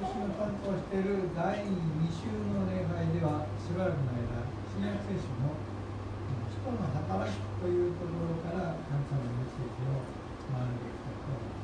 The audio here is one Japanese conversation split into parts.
私の担当している第2週の礼拝ではしばらくの間、新約聖書の使徒の働きというところから神様のメッセージを学んでいきたいと思います。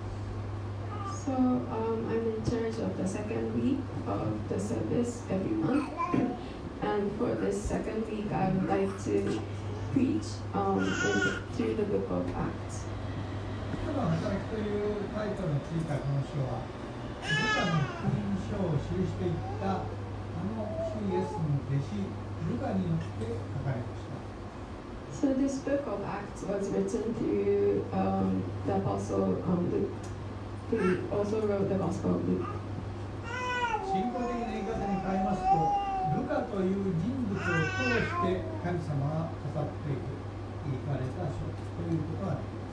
So I'm in charge of the second week of the service every month, and for this second week I would like to preach through the book of Acts. 使徒の働きというタイトルのついたこの書は、ルカの福音書を記していった主イエスの弟子ルカによって書かれました。 So this book of Acts was written through the apostle Luke, who also wrote the Gospel of Luke. 信仰的な言い方に変えますと、ルカという人物を通して神様が語っていかれた書ということができます。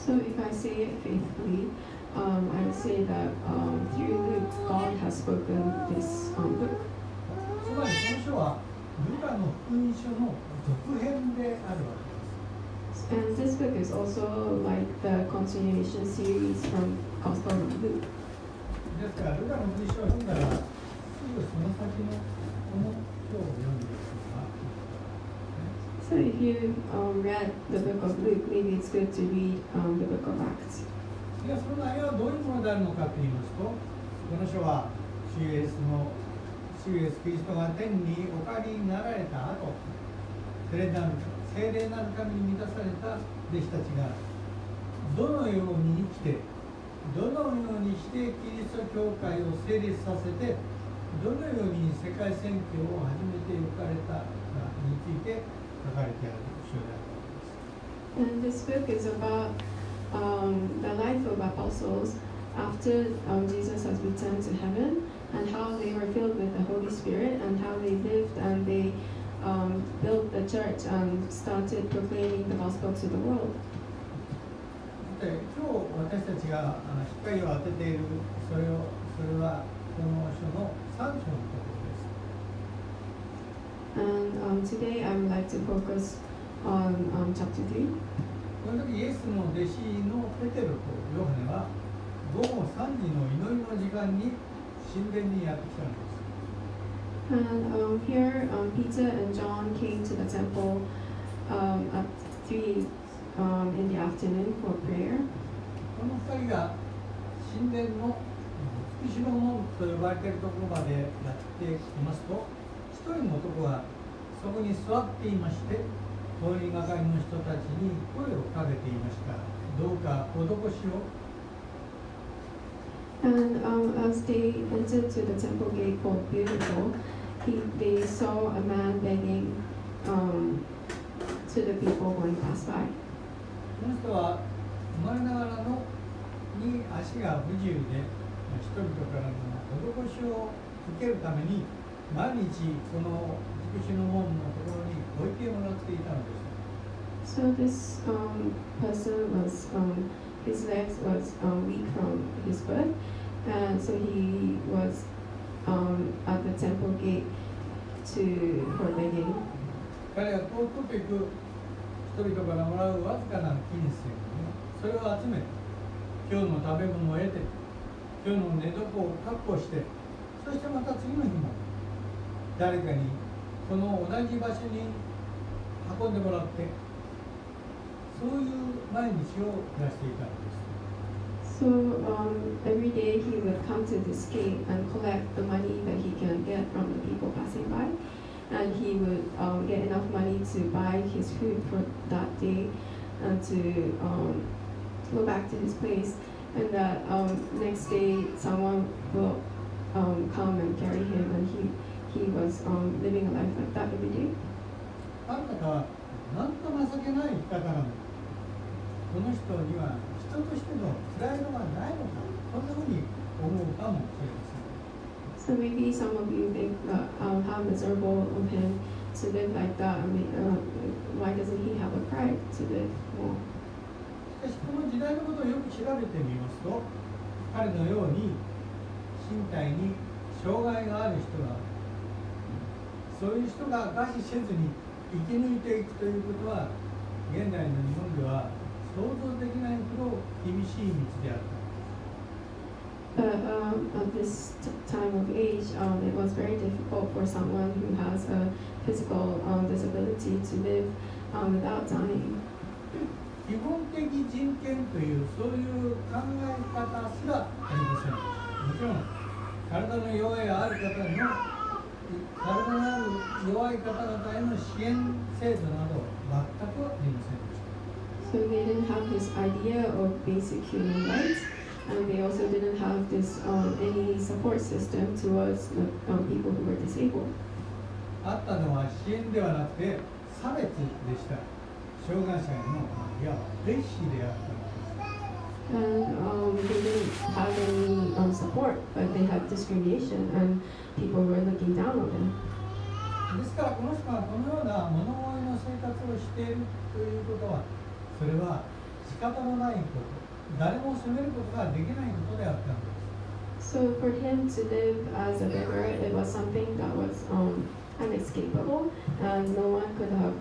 So if I say it faithfully, I would say that through Luke, God has spoken this book. つまりこの書はルカの福音書の続編であるわけです。 And this book is also like the continuation series from Gospel of Luke. ですからルカの福音書を読んだら、すぐその先のこの書を読んでいくのがいいと思いますね。 So if you read the book of Luke, maybe it's good to read the book of Acts. その内容はどういうものであるのかと言いますと、この書は主イエスキリストが天にお帰りになられた後、聖霊なる神に満たされた弟子たちがどのように生きて、どのようにしてキリスト教会を成立させて、どのように世界宣教を始めていかれたかについて書かれてある書であるわけです。 And this book is about the life of apostles after Jesus has returned to heaven, and how they were filled with the Holy Spirit, and how they lived and they built the church and started proclaiming the gospel to the world. 今日私たちが光を当てているそれはこの書の3章のところです。 And today I would like to focus on chapter 3. この時イエスの弟子のペテロとヨハネは午後3時の祈りの時間に神殿にやってきたのです。 And here Peter and John came to the temple at 3 in the afternoon for prayer. この2人が神殿の月代門と呼ばれているところまでやってきますと、一人の男がそこに座っていまして、通りがかりの人たちに声をかけていました。どうかお施しを。 And as they entered to the temple gate called Beautiful, they saw a man begging to the people going past by. この人は生まれながらのに足が不自由で、人々からの施しを受けるために毎日この福祉の門のところに置いてもらっていたのです。 So this person was his legs was weak from his birth, and so he was at the temple gate for begging. 彼はこうとく人々からもらうわずかな金銭それを集めて、今日の食べ物を得て、今日の寝床を確保して、そしてまた次の日も誰かにこの同じ場所に運んでもらって、そういう毎日を暮らしていたのです。 So every day he would come to this gate and collect the money that he can get from the people passing by, and he would get enough money to buy his food for that day and to go back to his place, and that next day someone will come and carry him, and he was living a life like that every day. なんだかなんと情けない生き方なの。この人には人としてのプライドがないのか、こんなふうに思うかもしれません。 So maybe some of you think that how miserable of him to live like that. I mean, why doesn't he have a pride to live more? しかしこの時代のことをよく調べてみますと、彼のように身体に障害がある人が、そういう人が餓死せずに生き抜いていくということは、現代の日本では想像できないほど厳しい道であった。 at this time of age, it was very difficult for someone who has a physical disability to live without dying. 基本的人権というそういう考え方すらありません。もちろん体の弱いある方の体のある弱い方々への支援制度など全くありませんでした。 So they didn't have this idea of basic human rights, and they also didn't have this any support system towards the people who were disabled. あったのは支援ではなくて差別でした。障害者へのいわば蔑視であったのです。 And they didn't have any support, but they had discrimination, and people were looking down on them. ですからこの人がこのような物乞いの生活をしているということは、それは仕方のないこと、誰も責めることができないことであったのです。 So for him to live as a beggar, it was something that was unescapable, and no one could have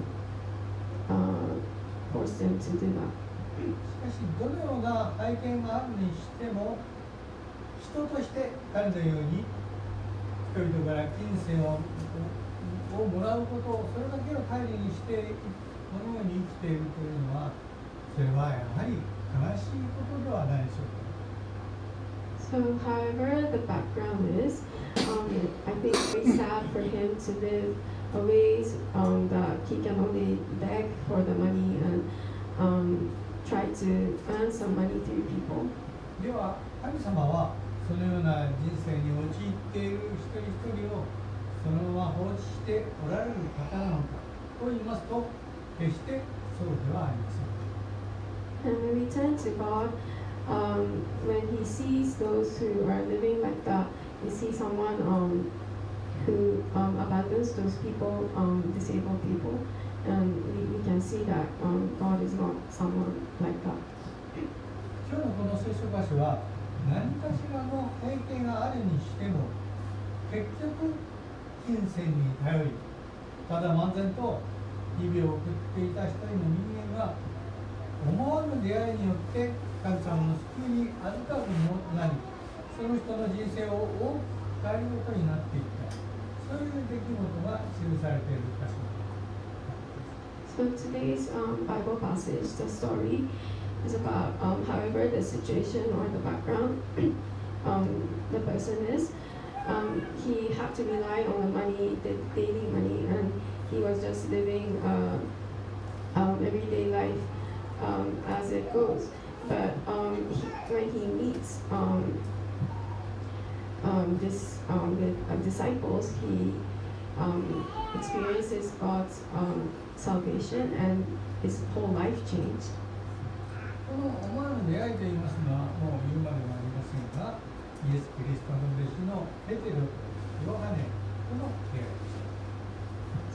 forced him to do that. しかしどのような背景があるにしても、人として彼のように人々から金銭をもらうことをそれだけを頼りにしてこのように生きているというのは、それはやはり悲しいことではないでしょうか。 So, however, the background is, I think it's very sad for him to live a ways that he can only beg for the money and try to earn some money through people. では神様はそのような人生に陥っている一人一人をそのまま放置しておられる方なのかと言いますと、決してそうではありません。 And when we turn to God, when He sees those who are living like that, He sees someone who abandons those people, disabled people, and we can see that God is not someone like that. 今日のこの聖書箇所は何かしらの経験があるにしても、結局金銭に頼り、ただ漫然と日々を送っていた一人の人間が思わぬ出会いによって神様の救いに預かるものとなり、その人の人生を大きく変えることになっていった、そういう出来事が記されている箇所です。 So today's Bible passage, the story is about, however, the situation or the background the person is. He had to rely on the money, the daily money, and he was just living everyday life as it goes. But when he meets the disciples, he experiences God's salvation, and his whole life changed. この思わぬ出会いといいますのはもう言うまでもありませんが、イエス・キリストの弟子のペテロとヨハネとの出会いでした。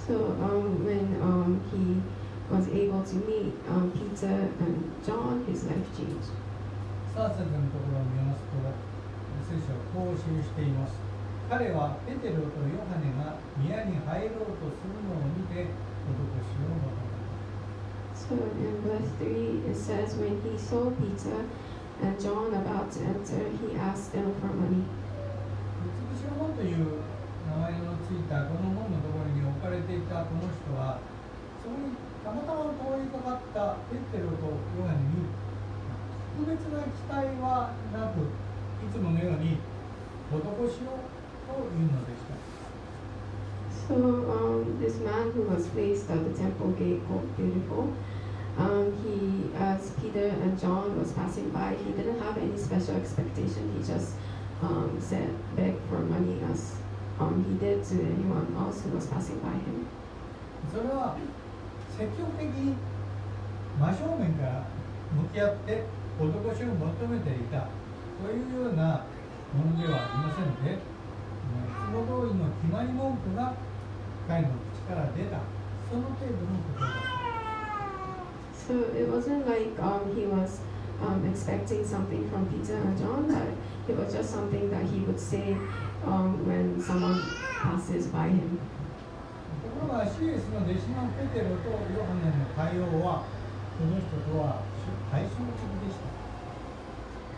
So when he was able to meet Peter and John, his life changed. さあ、先生のところを見ますと、聖書はこう記しています。彼はペテロとヨハネが宮に入ろうとするのを見て、施しを求めた。 So in verse 3 it says, when he saw Peter and John about to enter, he asked them for money. 美しい門という名前のついたこの門のところに置かれていたこの人は、そこにたまたま通りかかったペテロとヨハネに特別な期待はなく、いつものように施しをというのでした。 So this man who was placed at the temple gate called Beautiful, he, as Peter and John was passing by, he didn't have any special expectation. He just said, begged for money as he did to anyone else who was passing by him. それは積極的に真正面から向き合って施しを求めていたというようなものではありませんので、いつも通りの決まり文句が彼の口から出た、その程度のことだった。 So it wasn't like he was expecting something from Peter and John, but it was just something that he would say when someone passes by him. ところが主イエスの弟子のペテロとヨハネの対応はこの人とは対照的でした。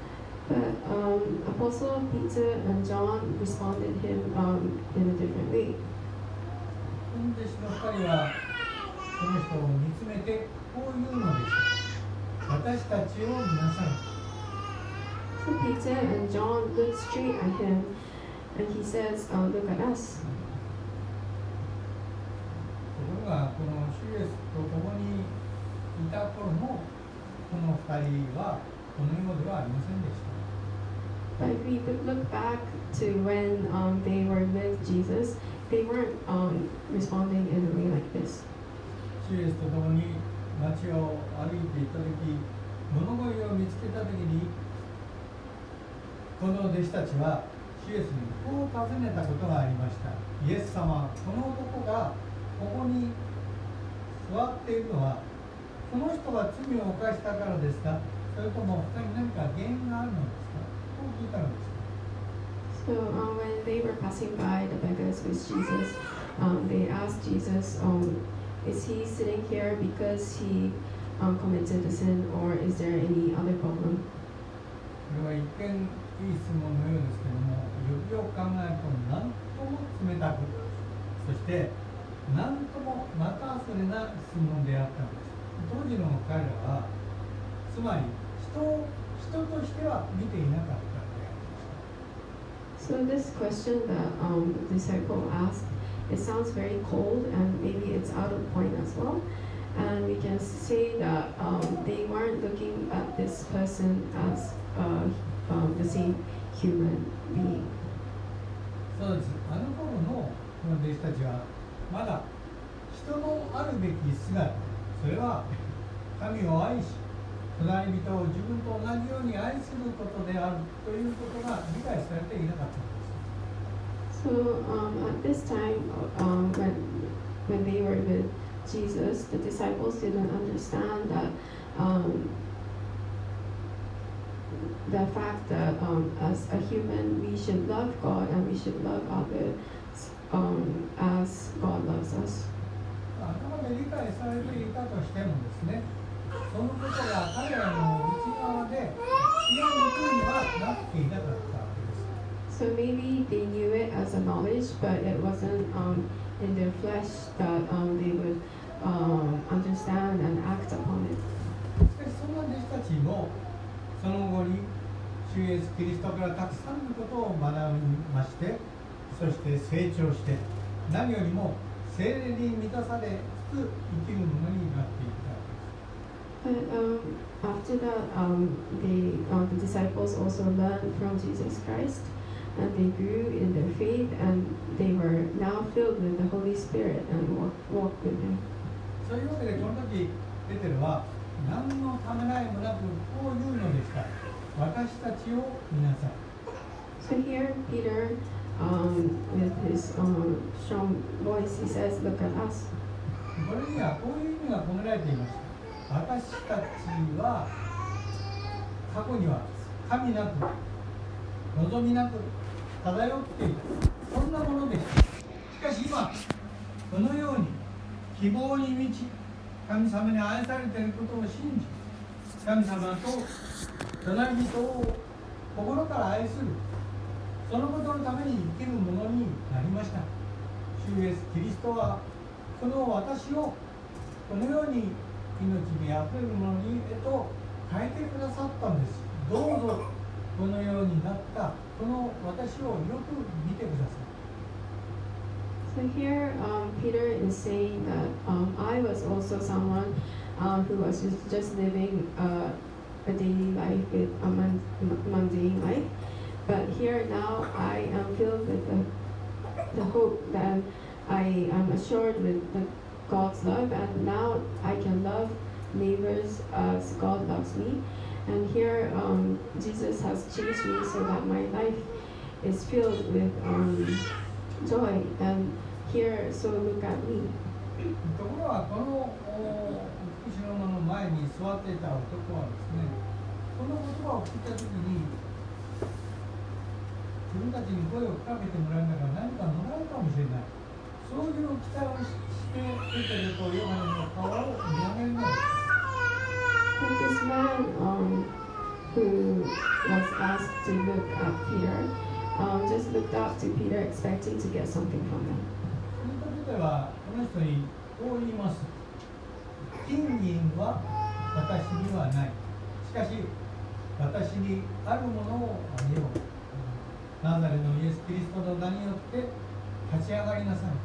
But Apostle Peter and John responded him in a different way. 弟子の2人はその人を見つめてこう言うのです。私たちを見なさい。 So Peter and John look straight at him and he says, look at us. ところがこの主イエスと共にいた頃のこの2人はこのようではありませんでした。 But if we look back to when they were with Jesus, they weren't responding in a way like this. 主イエスと共に街を歩いていたとき、物乞いを見つけたときに、この弟子たちは主イエスにこう尋ねたことがありました。イエス様、この男がここに座っているのは、この人が罪を犯したからですか、それとも他に何か原因があるのですかと聞いたのです。 So when they were passing by the beggars with Jesus, they asked Jesus, is he sitting here because he committed a sin, or is there any other problem? これは一見いい質問のようですけども、よくよく考えると何とも冷たく、そして何ともまたそれな質問であったのです。当時の彼らはつまり人としては見ていなかった。 So this question that the disciple asked, it sounds very cold and maybe it's out of point as well. And we can say that they weren't looking at this person as the same human being. そうです。あの頃のこの弟子たちはまだ人のあるべき姿、それは神を愛し、隣人を自分と同じように愛することであるということが理解されていなかったのです。 So at this time, when they were with Jesus, the disciples didn't understand that the fact that as a human we should love God and we should love others as God loves us. 頭で理解されていたとしてもですね、そのことが彼らの内側で知らぬふうにはなっていなかったわけです。 So maybe they knew it as a knowledge, but it wasn't in their flesh that they would understand and act upon it. しかしそんな弟子たちもその後に主イエスキリストからたくさんのことを学びまして、そして成長して、何よりも聖霊に満たされつつ生きるものになっていった。 But after that, the disciples also learned from Jesus Christ, and they grew in their faith, and they were now filled with the Holy Spirit and walked with Him. そういうわけでこの時ペテロは何のためらいもなくこう言うのでした。私たちを見なさい。 So here Peter, with his strong voice, he says, "Look at us." これにはこういう意味が込められていました。私たちは過去には神なく望みなく漂っていた、そんなものでした。しかし今このように希望に満ち、神様に愛されていることを信じ、神様と隣人を心から愛する、そのことのために生きるものになりました。主イエスキリストはこの私をこのように命にあふれるものにへと変えてくださったんです。どうぞこのようになったこの私をよく見てください。 So here, Peter is saying that I was also someone who was just living a daily life with a mundane life. But here now, I am filled with the hope that I am assured with God's love, and now I can love neighbors as God loves me. And here, Jesus has changed me so that my life is filled with joy. And here, so look at me. ところがこの福祉の間の前に座っていた男はですね、この言葉を聞いたときに自分たちに声をかけてもらえながら何かもらえるかもしれない、そういう期待をしてペテロとヨハネの顔を見上げるのです。 And this man who was asked to look at Peter, just looked up to Peter expecting to get something from him. その時ではこの人にこう言います。金銀は私にはない。しかし私にあるものをあげよう。ナザレのイエス・キリストの名によって立ち上がりなさい。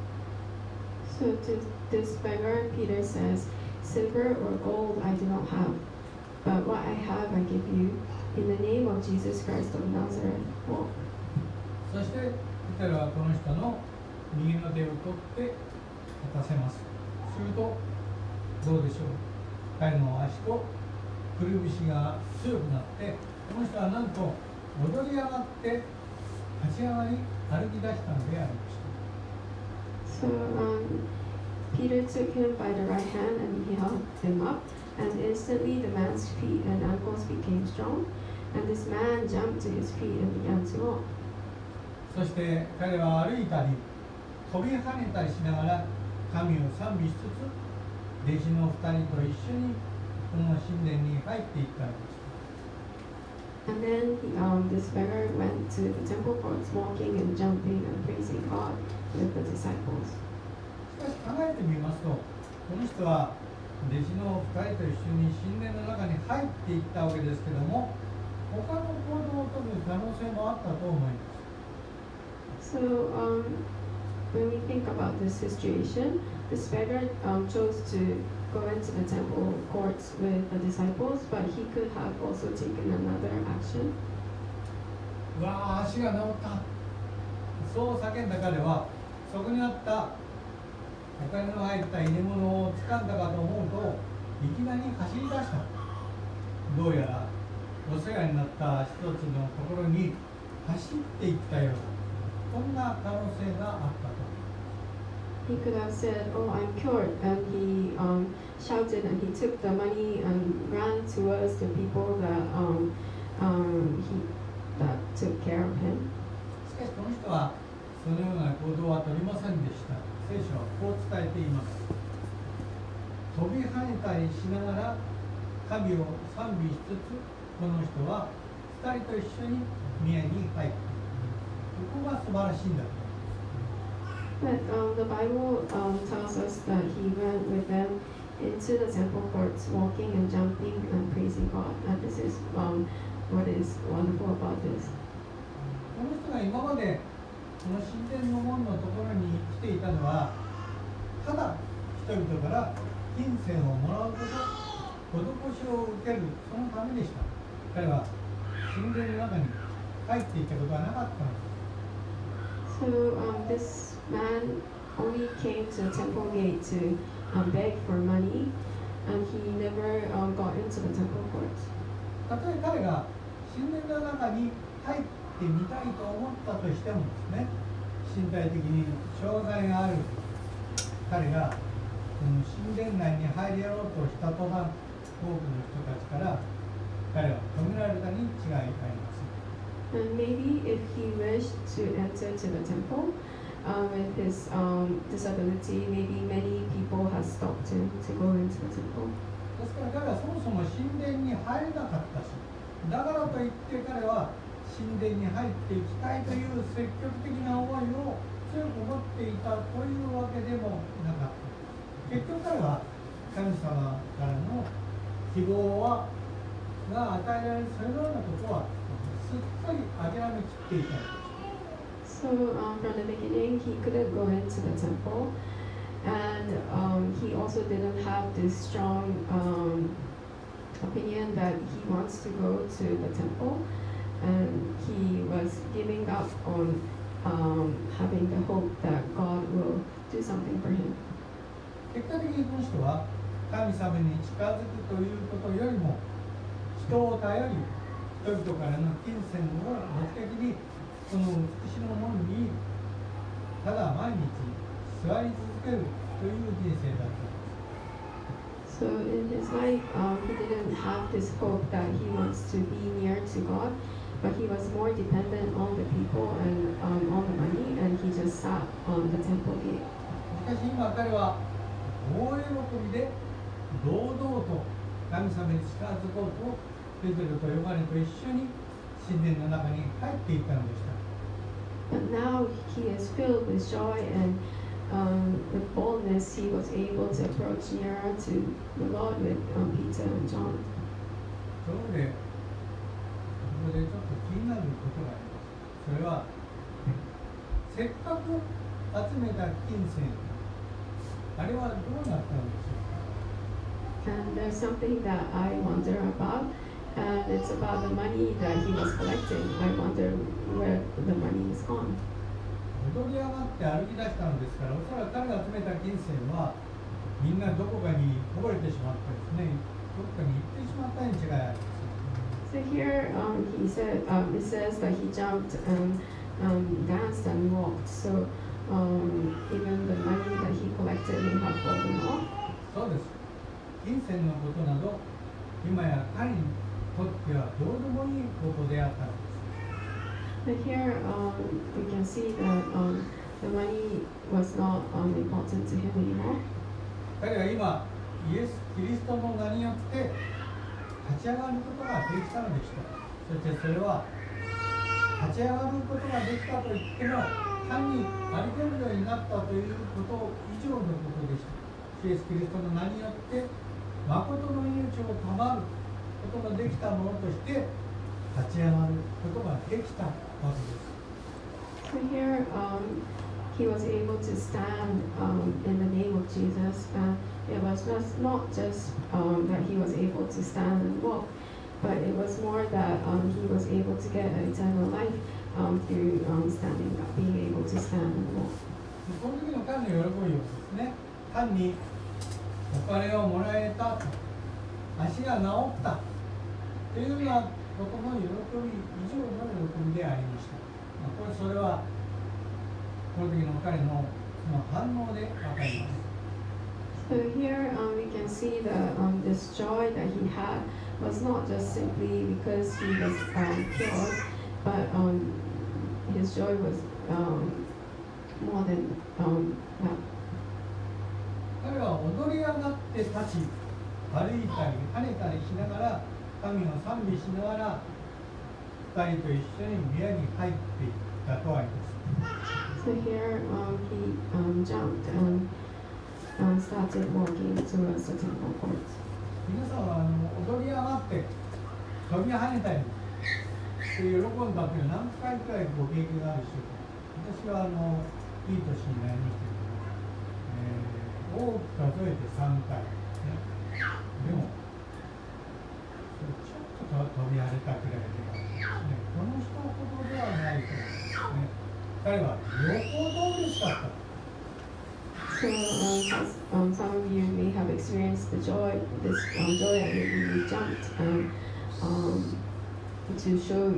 So to this beggar, Peter says, "Silver or gold I do not have, but what I have I give you. In the name of Jesus Christ of Nazareth, walk." そしてペテロはこの人の右の手を取って立たせます。するとどうでしょう。彼の足とくるぶしが強くなって、この人はなんと踊り上がって立ち上がり歩き出したのでありました。 So Peter took him by the right hand and he held him up, and instantly the man's feet and ankles became strong, and this man jumped to his feet and began to walk. そして彼は歩いたり飛び跳ねたりしながら神を賛美しつつ、弟子の2人と一緒にこの神殿に入っていったのです。 And then this beggar went to the temple courts, walking and jumping and praising God with the disciples. しかし考えてみますと、この人は弟子の2人と一緒に神殿の中に入っていったわけですけども、他の行動をとる可能性もあったと思います。 So when we think about this situation, this beggar chose to go into the temple courts with the disciples, but he could have also taken another action. うわー、足が治った。そう叫んだ彼は、そこにあったお金の入った入れ物を掴んだかと思うと、いきなり走り出した。どうやらお世話になった一つのところに走っていったような、こんな可能性があったと。 He could have said, "Oh, I'm cured," and he shouted and he took the money and ran towards the people that that took care of him. しかしこの人はそのような行動は取りませんでした。聖書はこう伝えています。飛び跳ねたりしながら神を賛美しつつ、この人は2人と一緒に宮に入った。ここが素晴らしいんだと。 But the Bible tells us that he went with them into the temple courts, walking and jumping and praising God. And this is what is wonderful about this. この人が今までこの神殿の門のところに来ていたのは、ただ人々から金銭をもらうこと、施しを受ける、そのためでした。彼は神殿の中に入っていったことはなかったのです。 So this man only came to the temple gate to beg for money, and he never got into the temple courts. たとえ彼が神殿の中に入ってみたいと思ったとしてもですね、身体的に障害がある彼がこの神殿内に入りやろうとした途端、多くの人たちから彼は止められたに違いありません。 And maybe if he wished to enter to the temple with his disability, maybe many people have stopped him to go into the temple. ですから彼はそもそも神殿に入れなかったし、だからといって彼は神殿に入っていきたいという積極的な思いを強く持っていたというわけでもなかった。結局彼は神様からの希望が与えられるそのようなことはすっかり諦めきっていたのです。 So from the beginning, he couldn't go into the temple, and he also didn't have this strong opinion that he wants to go to the temple, and he was giving up on having the hope that God will do something for him. 結果的にこの人は神様に近づくということよりも人を頼り、人々からの金銭を目的にこの美しの門にただ毎日座り続けるという人生だったんです。 So in his life, he didn't have this hope that he wants to be near to God, but he was more dependent on the people and on the money, and he just sat on the temple gate. しかし今彼は大喜びで堂々と神様に近づこうとペテロとヨハネと一緒に神殿の中に入っていったのでした。 But now he is filled with joy and with boldness, he was able to approach nearer to the Lord with Peter and John. ところで、ここでちょっと気になることがあります。それは、せっかく集めた金銭、あれはどうなったのでしょうか。 And there's something that I wonder about, and it's about the money that he was collecting. I wonder where the money is gone. 踊り上がって歩き出したのですから、おそらく彼が集めた金銭はみんなどこかにこぼれてしまったですね、どこかに行ってしまったに違いあります。 So here he said, it says that he jumped and danced and walked. So even the money that he collected may have fallen off. そうです。金銭のことなど、今や彼にとってはどうでもいいことであったのです。 But here we can see that the money was not important to him anymore. 彼は今、イエス・キリストの名によって立ち上がることができたのでした。そしてそれは立ち上がることができたと言っても単に歩けるようになったということ以上のことでした。イエス・キリストの名によって誠の命を賜ることができたものとして立ち上がることができたわけです。 So here he was able to stand in the name of Jesus. It was not just that he was able to stand and walk, but it was more that he was able to get eternal life through being able to stand and walk. この時の彼の喜びをですね、単にお金をもらえたと、足が治ったというようなことの喜び以上の喜びでありました。それはこの時の彼のその反応で分かります。 So here we can see that this joy that he had was not just simply because he was cured, but his joy was more than that. 彼は踊り上がって立ち、歩いたり跳ねたりしながら神を賛美しながら2人と一緒に宮に入っていったとあります。 So here he jumped and started walking towards the temple courts. 皆さんは踊り上がって飛び跳ねたりして喜んだという何回くらいご経験があるでしょうか。私はいい年になりましたけど、多く数えて3回、ね、でもちょっと飛び跳ねたくらいで、ね、この人ほどではないと思いますね。彼はよほど嬉しかった。 So some of you may have experienced this joy that you jumped to show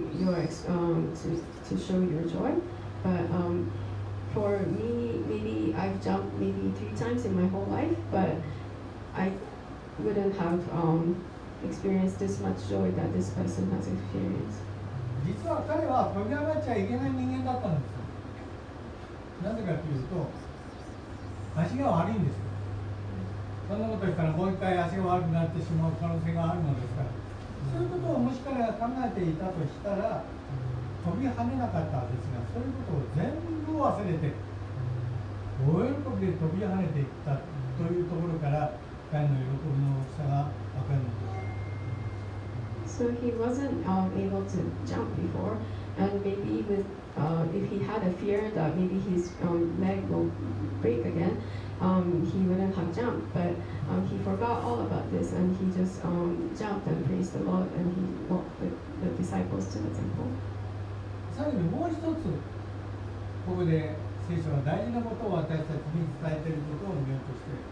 your joy. But for me, maybe I've jumped maybe 3 times in my whole life, but I wouldn't have experienced this much joy that this person has experienced. 実は彼は飛び上がっちゃいけない人間だったんですよ。なぜかというと、足が悪いんですよ。そんなことしたらもう一回足が悪くなってしまう可能性があるのですから、そういうことをもし彼が考えていたとしたら、飛び跳ねなかったんですが、そういうことを全部忘れて、大喜びで飛び跳ねていったというところから、彼の喜びの大きさが分かるのです。 So he wasn't able to jump before, and maybe if he had a fear that maybe his leg will break again, he wouldn't have jumped. But he forgot all about this, and he just jumped and praised the Lord, and he walked with the disciples to the temple. さらにもう一つ、ここで聖書は大事なことを私たちに伝えていることを見ようとしています。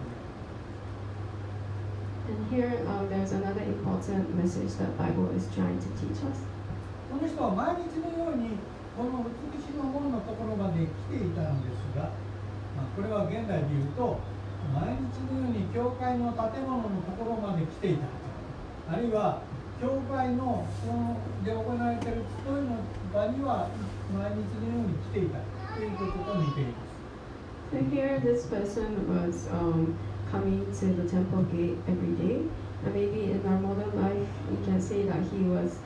And here there's another important message that Bible is trying to teach us. この人は毎日のようにこの美しの門のところまで来ていたのですが、これは現代で言うと毎日のように教会の建物のところまで来ていた、あるいは教会ので行われている集いの場には毎日のように来ていたということと似ています。 So here this person was coming to the temple gate every day, And maybe in our modern life, we can say that he was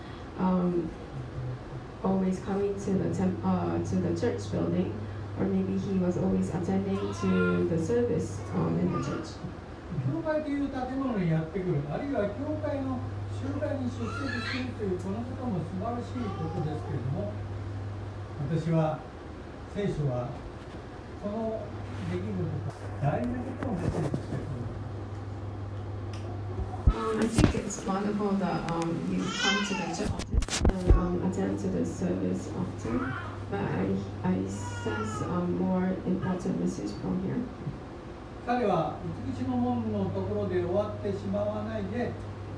always coming to the church building, or maybe he was always attending to the service in the church. 教会という建物にやってくる、あるいは教会の集会に出席するというこのことも素晴らしいことですけれども、私は聖書はこの出来事が大事なことをメッセージしていると思います。 I think it's wonderful that you come to the church and attend to the service often, but I sense more important message from here. 彼は美しの門のところで終わってしまわないで、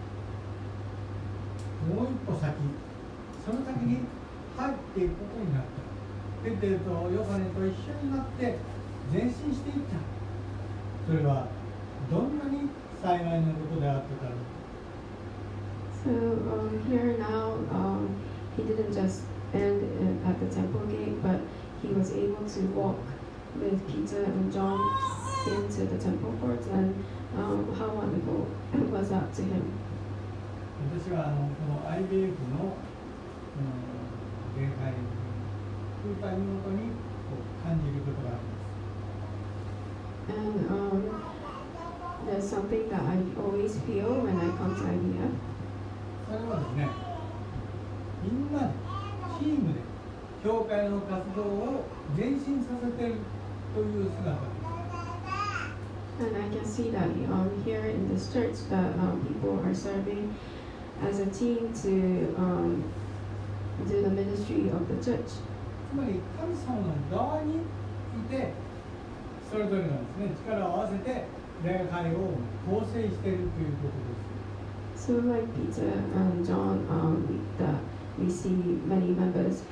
もう一歩先、その先に入っていくことになった。ペテルとヨハネと一緒になって前進していった。それはどんなに幸いなことであっただろう。 So here now, he didn't just end at the temple gate, but he was able to walk with Peter and John into the temple courts, and how wonderful was that to him. 私はこの IBF の礼拝空間見事に感じることがあります。 And there's something that I always feel when I come to IBF. それはですね、みんなでチームで教会の活動を前進させているという姿です。 And I can see that here in this church that people are serving as a team to do the ministry of the church. つまり神様の側にいて、それぞれがですね、力を合わせて礼拝を構成しているということです。 So like Peter and John, that we see many members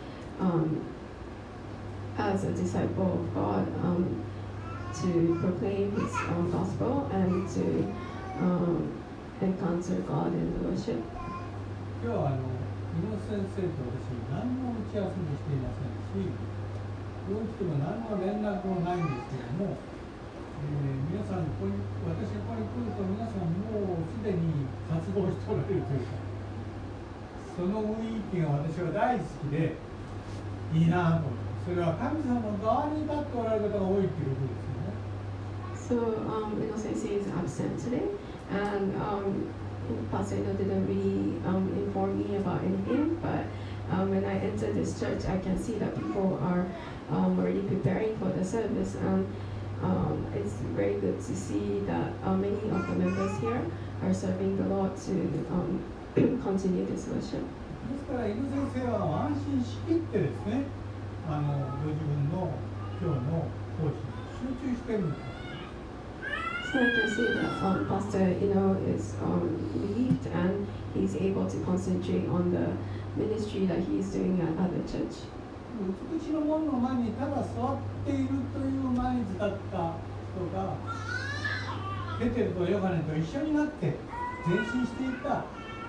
as a disciple of God to proclaim His gospel and to encounter God in worship. 今日は猪野先生と私何も打ち合わせもしていませんし、どうしても何の連絡もないんですけれども、皆さん私がここに来ると皆さんもうすでに活動しておられるというか、その雰囲気が私は大好きでいいなと思う。それは神様の側に立っておられる方が多いということですよね。 So Innocence is absent today, and Pastor Ino didn't really inform me about anything, but when I enter this church, I can see that people are already preparing for the service, and it's very good to see that many of the members here are serving the Lord to continue this worship. ですから猪野先生は安心しきってですね、ご自分の今日の講師に集中しているんです。 So I can see that Pastor is relieved and he's able to concentrate on the ministry that he's doing at the church. 美しの門の前にただ座っているという毎日だった人がペテルとヨハネと一緒になって前進していった。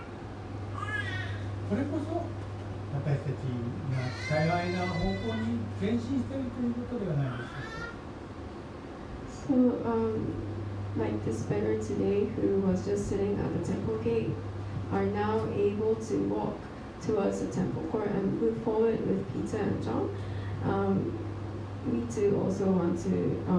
これこそ私たちが幸いな方向に前進しているということではないでしょうか。 So like this beggar today who was just sitting at the temple gate are now able to walk towards the temple court and move forward with Peter and John. We too also want to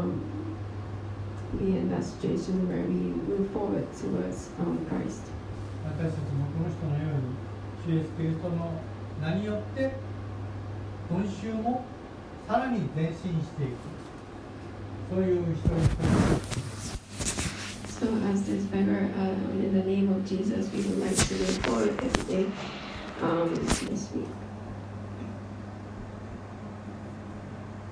be in that situation where we move forward towards Christ. 私たちもこの人のように主イエスキリストの名によって今週もさらに前進していく、そういう一人一人。 So as this beggar, in the name of Jesus, we would like to move forward every day this week.